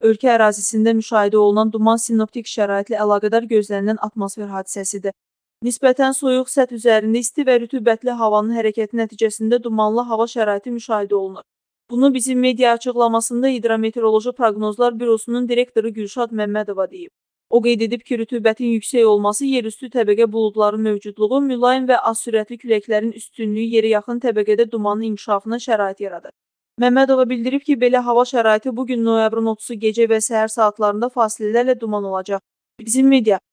Ölkə ərazisində müşahidə olunan duman sinoptik şəraitlə əlaqədar gözlənilən atmosfer hadisəsidir. Nisbətən soyuq səth üzərində isti və rütubətli havanın hərəkəti nəticəsində dumanlı hava şəraiti müşahidə olunur. Bunu bizim media açıqlamasında Hidrometeoroloji Proqnozlar Bürosunun direktoru Gülşad Məmmədova deyib. O qeyd edib ki, rütubətin yüksək olması, yerüstü təbəqə buludların mövcudluğu, mülayim və az sürətli küləklərin üstünlüyü yerə yaxın təbəqədə dumanın inkişafına şərait yaradır. Məmmədova bildirib ki, belə hava şəraiti bugün noyabrın 30-u gecə və səhər saatlarında fasilələrlə duman olacaq. Bizim media